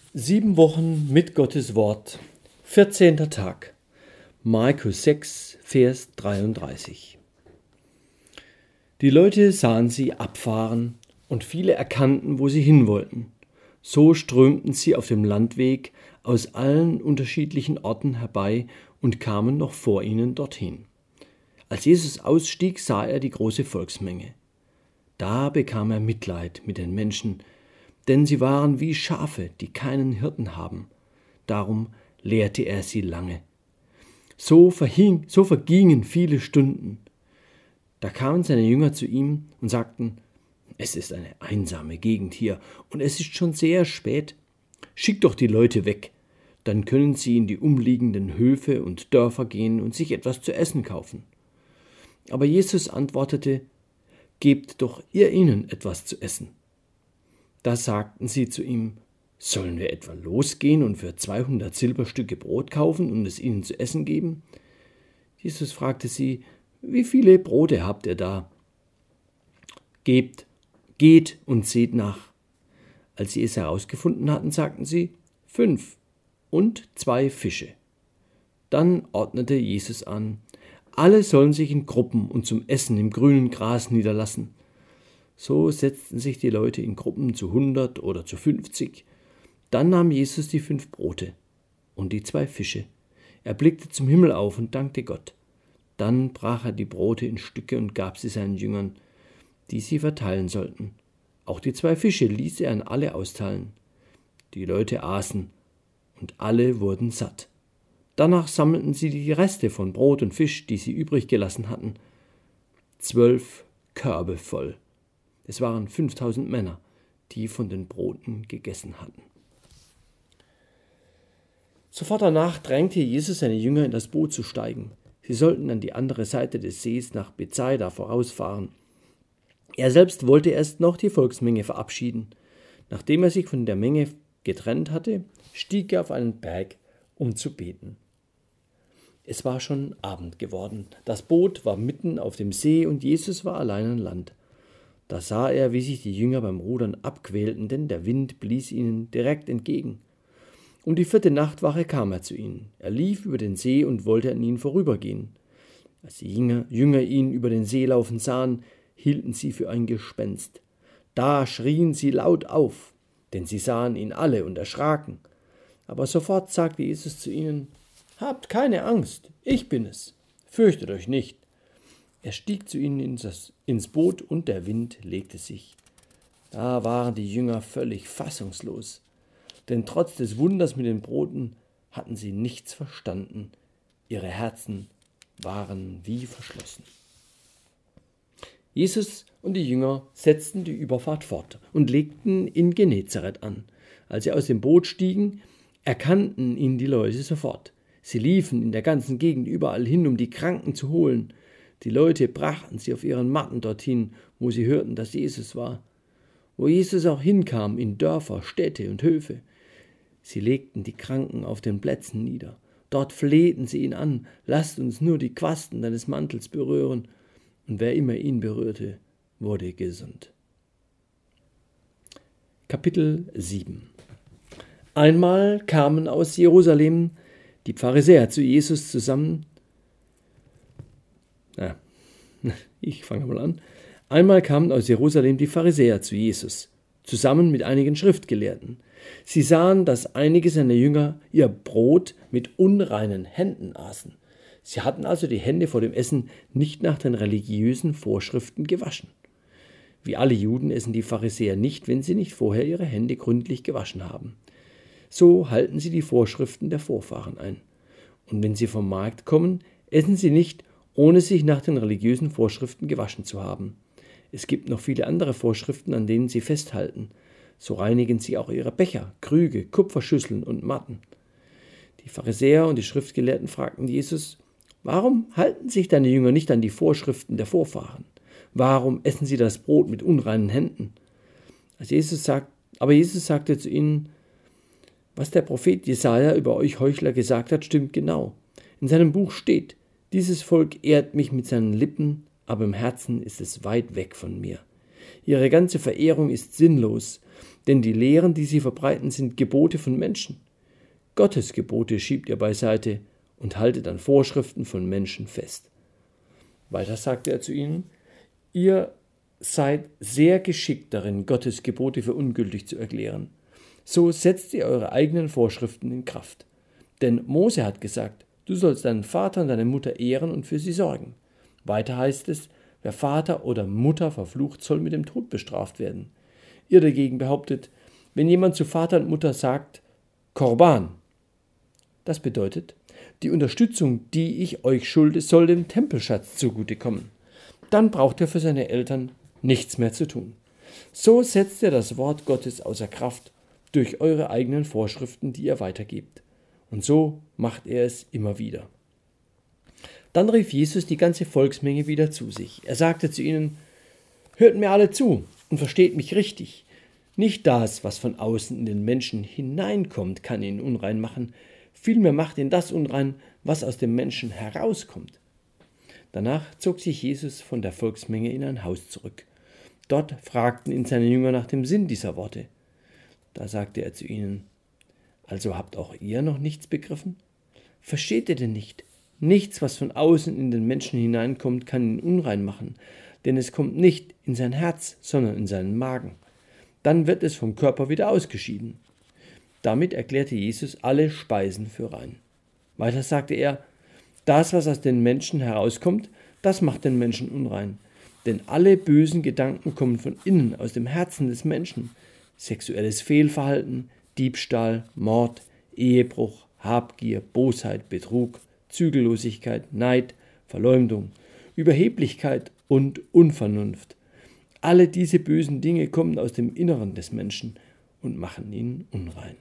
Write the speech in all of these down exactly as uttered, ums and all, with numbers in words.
Sieben Wochen mit Gottes Wort. vierzehnter Tag. Markus sechs, Vers dreiunddreißig. Die Leute sahen sie abfahren und viele erkannten, wo sie hin wollten. So strömten sie auf dem Landweg aus allen unterschiedlichen Orten herbei und kamen noch vor ihnen dorthin. Als Jesus ausstieg, sah er die große Volksmenge. Da bekam er Mitleid mit den Menschen, denn sie waren wie Schafe, die keinen Hirten haben. Darum lehrte er sie lange. So, verhing, so vergingen viele Stunden. Da kamen seine Jünger zu ihm und sagten: Es ist eine einsame Gegend hier und es ist schon sehr spät. Schick doch die Leute weg, dann können sie in die umliegenden Höfe und Dörfer gehen und sich etwas zu essen kaufen. Aber Jesus antwortete: Gebt doch ihr ihnen etwas zu essen. Da sagten sie zu ihm: Sollen wir etwa losgehen und für zweihundert Silberstücke Brot kaufen und es ihnen zu essen geben? Jesus fragte sie: Wie viele Brote habt ihr da? Gebt, geht und seht nach. Als sie es herausgefunden hatten, sagten sie: Fünf und zwei Fische. Dann ordnete Jesus an: Alle sollen sich in Gruppen und zum Essen im grünen Gras niederlassen. So setzten sich die Leute in Gruppen zu hundert oder zu fünfzig. Dann nahm Jesus die fünf Brote und die zwei Fische. Er blickte zum Himmel auf und dankte Gott. Dann brach er die Brote in Stücke und gab sie seinen Jüngern, die sie verteilen sollten. Auch die zwei Fische ließ er an alle austeilen. Die Leute aßen und alle wurden satt. Danach sammelten sie die Reste von Brot und Fisch, die sie übrig gelassen hatten. Zwölf Körbe voll. Es waren fünftausend Männer, die von den Broten gegessen hatten. Sofort danach drängte Jesus seine Jünger, in das Boot zu steigen. Sie sollten an die andere Seite des Sees nach Bethsaida vorausfahren. Er selbst wollte erst noch die Volksmenge verabschieden. Nachdem er sich von der Menge getrennt hatte, stieg er auf einen Berg, um zu beten. Es war schon Abend geworden. Das Boot war mitten auf dem See und Jesus war allein an Land. Da sah er, wie sich die Jünger beim Rudern abquälten, denn der Wind blies ihnen direkt entgegen. Um die vierte Nachtwache kam er zu ihnen. Er lief über den See und wollte an ihnen vorübergehen. Als die Jünger, Jünger ihn über den See laufen sahen, hielten sie für ein Gespenst. Da schrien sie laut auf, denn sie sahen ihn alle und erschraken. Aber sofort sagte Jesus zu ihnen: Habt keine Angst, ich bin es, fürchtet euch nicht. Er stieg zu ihnen ins, ins Boot und der Wind legte sich. Da waren die Jünger völlig fassungslos, denn trotz des Wunders mit den Broten hatten sie nichts verstanden. Ihre Herzen waren wie verschlossen. Jesus und die Jünger setzten die Überfahrt fort und legten in Genezareth an. Als sie aus dem Boot stiegen, erkannten ihn die Leute sofort. Sie liefen in der ganzen Gegend überall hin, um die Kranken zu holen. Die Leute brachten sie auf ihren Matten dorthin, wo sie hörten, dass Jesus war. Wo Jesus auch hinkam, in Dörfer, Städte und Höfe. Sie legten die Kranken auf den Plätzen nieder. Dort flehten sie ihn an: Lasst uns nur die Quasten deines Mantels berühren. Und wer immer ihn berührte, wurde gesund. Kapitel sieben. Einmal kamen aus Jerusalem die Pharisäer zu Jesus zusammen. Na, ich fange mal an. Einmal kamen aus Jerusalem die Pharisäer zu Jesus, zusammen mit einigen Schriftgelehrten. Sie sahen, dass einige seiner Jünger ihr Brot mit unreinen Händen aßen. Sie hatten also die Hände vor dem Essen nicht nach den religiösen Vorschriften gewaschen. Wie alle Juden essen die Pharisäer nicht, wenn sie nicht vorher ihre Hände gründlich gewaschen haben. So halten sie die Vorschriften der Vorfahren ein. Und wenn sie vom Markt kommen, essen sie nicht, ohne sich nach den religiösen Vorschriften gewaschen zu haben. Es gibt noch viele andere Vorschriften, an denen sie festhalten. So reinigen sie auch ihre Becher, Krüge, Kupferschüsseln und Matten. Die Pharisäer und die Schriftgelehrten fragten Jesus: Warum halten sich deine Jünger nicht an die Vorschriften der Vorfahren? Warum essen sie das Brot mit unreinen Händen? Als Jesus sagt, aber Jesus sagte zu ihnen: Was der Prophet Jesaja über euch Heuchler gesagt hat, stimmt genau. In seinem Buch steht: Dieses Volk ehrt mich mit seinen Lippen, aber im Herzen ist es weit weg von mir. Ihre ganze Verehrung ist sinnlos, denn die Lehren, die sie verbreiten, sind Gebote von Menschen. Gottes Gebote schiebt ihr beiseite und haltet an Vorschriften von Menschen fest. Weiter sagte er zu ihnen: Ihr seid sehr geschickt darin, Gottes Gebote für ungültig zu erklären. So setzt ihr eure eigenen Vorschriften in Kraft. Denn Mose hat gesagt, du sollst deinen Vater und deine Mutter ehren und für sie sorgen. Weiter heißt es, wer Vater oder Mutter verflucht, soll mit dem Tod bestraft werden. Ihr dagegen behauptet, wenn jemand zu Vater und Mutter sagt, Korban, das bedeutet, die Unterstützung, die ich euch schulde, soll dem Tempelschatz zugutekommen. Dann braucht er für seine Eltern nichts mehr zu tun. So setzt er das Wort Gottes außer Kraft durch eure eigenen Vorschriften, die ihr weitergebt. Und so macht er es immer wieder. Dann rief Jesus die ganze Volksmenge wieder zu sich. Er sagte zu ihnen: Hört mir alle zu und versteht mich richtig. Nicht das, was von außen in den Menschen hineinkommt, kann ihn unrein machen. Vielmehr macht ihn das unrein, was aus dem Menschen herauskommt. Danach zog sich Jesus von der Volksmenge in ein Haus zurück. Dort fragten ihn seine Jünger nach dem Sinn dieser Worte. Da sagte er zu ihnen: Also habt auch ihr noch nichts begriffen? Versteht ihr denn nicht? Nichts, was von außen in den Menschen hineinkommt, kann ihn unrein machen, denn es kommt nicht in sein Herz, sondern in seinen Magen. Dann wird es vom Körper wieder ausgeschieden. Damit erklärte Jesus alle Speisen für rein. Weiter sagte er: Das, was aus den Menschen herauskommt, das macht den Menschen unrein. Denn alle bösen Gedanken kommen von innen, aus dem Herzen des Menschen. Sexuelles Fehlverhalten, Diebstahl, Mord, Ehebruch, Habgier, Bosheit, Betrug, Zügellosigkeit, Neid, Verleumdung, Überheblichkeit und Unvernunft. Alle diese bösen Dinge kommen aus dem Inneren des Menschen und machen ihn unrein.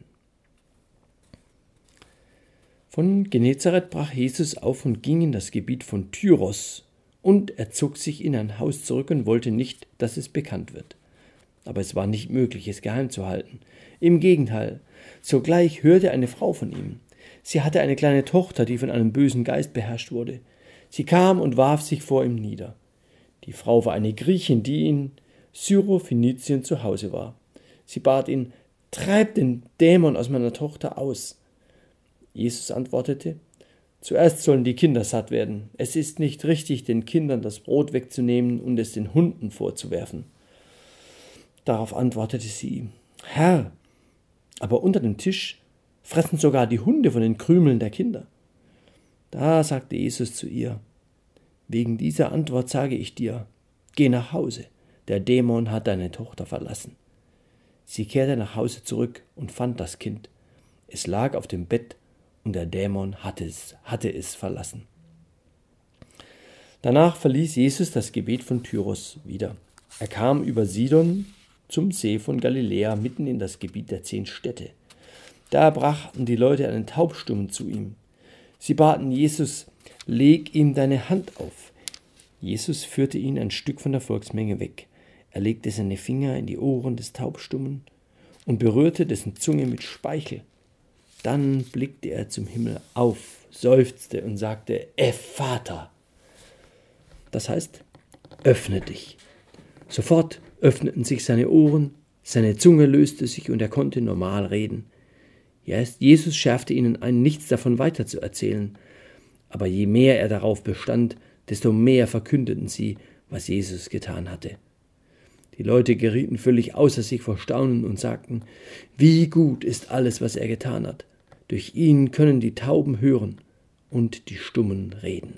Von Genezareth brach Jesus auf und ging in das Gebiet von Tyros, und er zog sich in ein Haus zurück und wollte nicht, dass es bekannt wird. Aber es war nicht möglich, es geheim zu halten. Im Gegenteil, sogleich hörte eine Frau von ihm. Sie hatte eine kleine Tochter, die von einem bösen Geist beherrscht wurde. Sie kam und warf sich vor ihm nieder. Die Frau war eine Griechin, die in Syrophönizien zu Hause war. Sie bat ihn: Treib den Dämon aus meiner Tochter aus. Jesus antwortete: Zuerst sollen die Kinder satt werden. Es ist nicht richtig, den Kindern das Brot wegzunehmen und es den Hunden vorzuwerfen. Darauf antwortete sie ihm: Herr, aber unter dem Tisch fressen sogar die Hunde von den Krümeln der Kinder. Da sagte Jesus zu ihr: Wegen dieser Antwort sage ich dir, geh nach Hause, der Dämon hat deine Tochter verlassen. Sie kehrte nach Hause zurück und fand das Kind. Es lag auf dem Bett und der Dämon hatte es, hatte es verlassen. Danach verließ Jesus das Gebiet von Tyros wieder. Er kam über Sidon zum See von Galiläa, mitten in das Gebiet der zehn Städte. Da brachten die Leute einen Taubstummen zu ihm. Sie baten Jesus: Leg ihm deine Hand auf. Jesus führte ihn ein Stück von der Volksmenge weg. Er legte seine Finger in die Ohren des Taubstummen und berührte dessen Zunge mit Speichel. Dann blickte er zum Himmel auf, seufzte und sagte: Ephphatha. Das heißt, öffne dich. Sofort öffneten sich seine Ohren, seine Zunge löste sich und er konnte normal reden. Jesus schärfte ihnen ein, nichts davon weiterzuerzählen. Aber je mehr er darauf bestand, desto mehr verkündeten sie, was Jesus getan hatte. Die Leute gerieten völlig außer sich vor Staunen und sagten: Wie gut ist alles, was er getan hat. Durch ihn können die Tauben hören und die Stummen reden.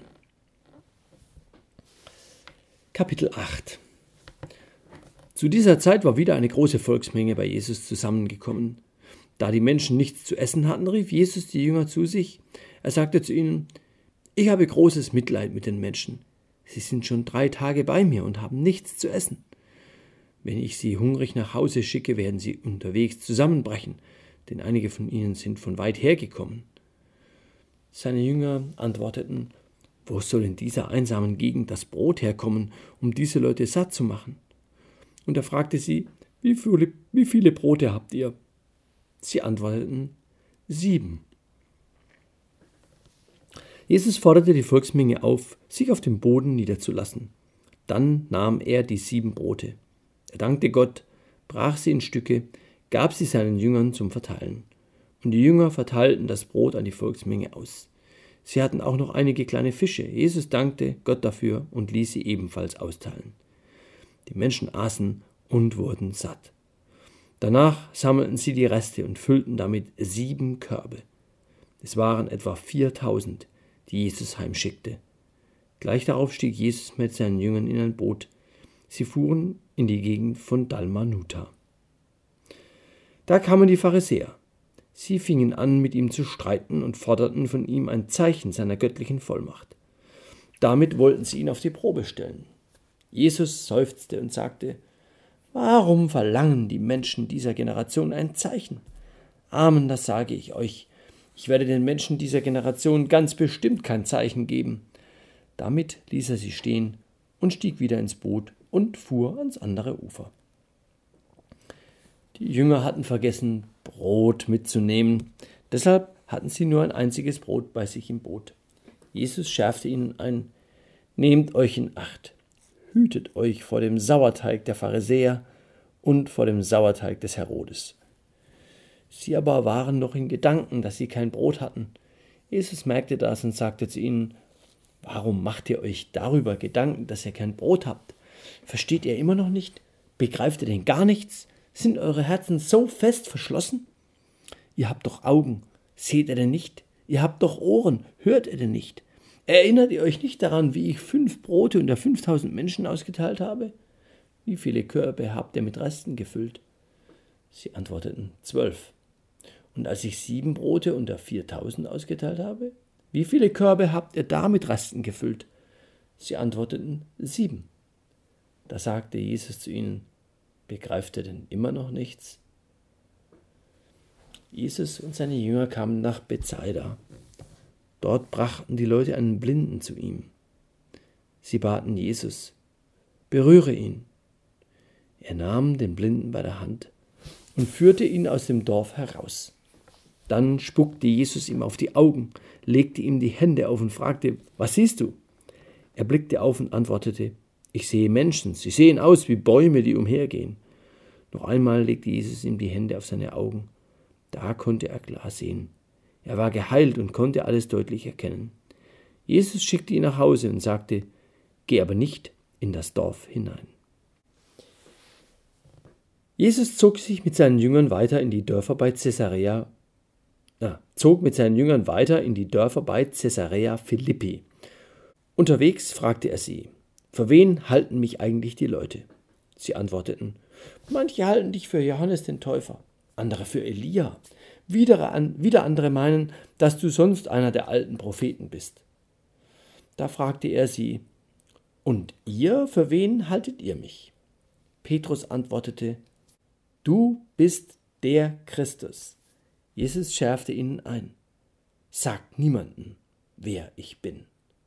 Kapitel acht. Zu dieser Zeit war wieder eine große Volksmenge bei Jesus zusammengekommen. Da die Menschen nichts zu essen hatten, rief Jesus die Jünger zu sich. Er sagte zu ihnen: Ich habe großes Mitleid mit den Menschen. Sie sind schon drei Tage bei mir und haben nichts zu essen. Wenn ich sie hungrig nach Hause schicke, werden sie unterwegs zusammenbrechen, denn einige von ihnen sind von weit her gekommen. Seine Jünger antworteten: Wo soll in dieser einsamen Gegend das Brot herkommen, um diese Leute satt zu machen? Und er fragte sie: Wie viele, wie viele Brote habt ihr? Sie antworteten: Sieben. Jesus forderte die Volksmenge auf, sich auf dem Boden niederzulassen. Dann nahm er die sieben Brote. Er dankte Gott, brach sie in Stücke, gab sie seinen Jüngern zum Verteilen. Und die Jünger verteilten das Brot an die Volksmenge aus. Sie hatten auch noch einige kleine Fische. Jesus dankte Gott dafür und ließ sie ebenfalls austeilen. Die Menschen aßen und wurden satt. Danach sammelten sie die Reste und füllten damit sieben Körbe. Es waren etwa viertausend, die Jesus heimschickte. Gleich darauf stieg Jesus mit seinen Jüngern in ein Boot. Sie fuhren in die Gegend von Dalmanuta. Da kamen die Pharisäer. Sie fingen an, mit ihm zu streiten und forderten von ihm ein Zeichen seiner göttlichen Vollmacht. Damit wollten sie ihn auf die Probe stellen. Jesus seufzte und sagte: Warum verlangen die Menschen dieser Generation ein Zeichen? Amen, das sage ich euch. Ich werde den Menschen dieser Generation ganz bestimmt kein Zeichen geben. Damit ließ er sie stehen und stieg wieder ins Boot und fuhr ans andere Ufer. Die Jünger hatten vergessen, Brot mitzunehmen. Deshalb hatten sie nur ein einziges Brot bei sich im Boot. Jesus schärfte ihnen ein: Nehmt euch in Acht. Hütet euch vor dem Sauerteig der Pharisäer und vor dem Sauerteig des Herodes. Sie aber waren noch in Gedanken, dass sie kein Brot hatten. Jesus merkte das und sagte zu ihnen: Warum macht ihr euch darüber Gedanken, dass ihr kein Brot habt? Versteht ihr immer noch nicht? Begreift ihr denn gar nichts? Sind eure Herzen so fest verschlossen? Ihr habt doch Augen, seht ihr denn nicht? Ihr habt doch Ohren, hört ihr denn nicht? Erinnert ihr euch nicht daran, wie ich fünf Brote unter fünftausend Menschen ausgeteilt habe? Wie viele Körbe habt ihr mit Resten gefüllt? Sie antworteten: Zwölf. Und als ich sieben Brote unter viertausend ausgeteilt habe? Wie viele Körbe habt ihr da mit Resten gefüllt? Sie antworteten: Sieben. Da sagte Jesus zu ihnen: Begreift ihr denn immer noch nichts? Jesus und seine Jünger kamen nach Bethsaida. Dort brachten die Leute einen Blinden zu ihm. Sie baten Jesus: Berühre ihn. Er nahm den Blinden bei der Hand und führte ihn aus dem Dorf heraus. Dann spuckte Jesus ihm auf die Augen, legte ihm die Hände auf und fragte: Was siehst du? Er blickte auf und antwortete: Ich sehe Menschen, sie sehen aus wie Bäume, die umhergehen. Noch einmal legte Jesus ihm die Hände auf seine Augen. Da konnte er klar sehen. Er war geheilt und konnte alles deutlich erkennen. Jesus schickte ihn nach Hause und sagte: Geh aber nicht in das Dorf hinein. Jesus zog sich mit seinen Jüngern weiter in die Dörfer bei Caesarea, äh, zog mit seinen Jüngern weiter in die Dörfer bei Caesarea Philippi. Unterwegs fragte er sie: Für wen halten mich eigentlich die Leute? Sie antworteten: Manche halten dich für Johannes den Täufer, andere für Elia. Wieder, an, wieder andere meinen, dass du sonst einer der alten Propheten bist. Da fragte er sie: Und ihr, für wen haltet ihr mich? Petrus antwortete: Du bist der Christus. Jesus schärfte ihnen ein: Sagt niemandem, wer ich bin.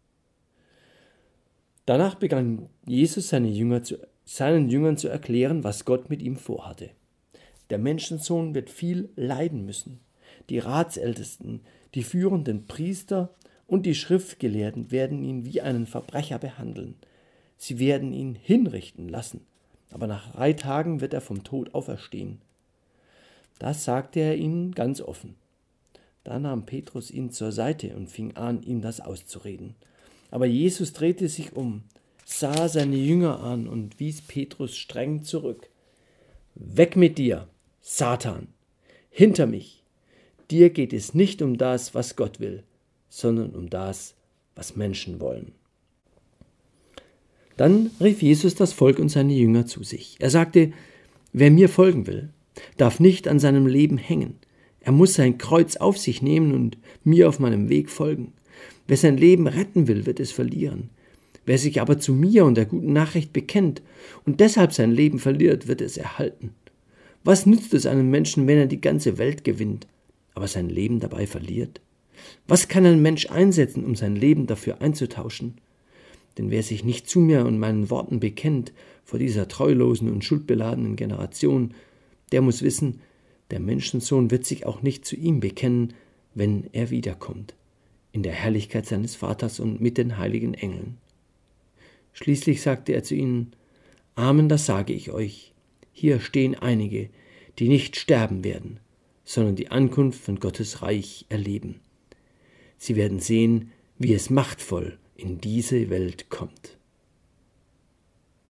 Danach begann Jesus seine Jünger zu, seinen Jüngern zu erklären, was Gott mit ihm vorhatte. Der Menschensohn wird viel leiden müssen. Die Ratsältesten, die führenden Priester und die Schriftgelehrten werden ihn wie einen Verbrecher behandeln. Sie werden ihn hinrichten lassen, aber nach drei Tagen wird er vom Tod auferstehen. Das sagte er ihnen ganz offen. Da nahm Petrus ihn zur Seite und fing an, ihm das auszureden. Aber Jesus drehte sich um, sah seine Jünger an und wies Petrus streng zurück. Weg mit dir, Satan, hinter mich. Dir geht es nicht um das, was Gott will, sondern um das, was Menschen wollen. Dann rief Jesus das Volk und seine Jünger zu sich. Er sagte: Wer mir folgen will, darf nicht an seinem Leben hängen. Er muss sein Kreuz auf sich nehmen und mir auf meinem Weg folgen. Wer sein Leben retten will, wird es verlieren. Wer sich aber zu mir und der guten Nachricht bekennt und deshalb sein Leben verliert, wird es erhalten. Was nützt es einem Menschen, wenn er die ganze Welt gewinnt, aber sein Leben dabei verliert? Was kann ein Mensch einsetzen, um sein Leben dafür einzutauschen? Denn wer sich nicht zu mir und meinen Worten bekennt vor dieser treulosen und schuldbeladenen Generation, der muss wissen, der Menschensohn wird sich auch nicht zu ihm bekennen, wenn er wiederkommt, in der Herrlichkeit seines Vaters und mit den heiligen Engeln. Schließlich sagte er zu ihnen: Amen, das sage ich euch. Hier stehen einige, die nicht sterben werden, sondern die Ankunft von Gottes Reich erleben. Sie werden sehen, wie es machtvoll in diese Welt kommt.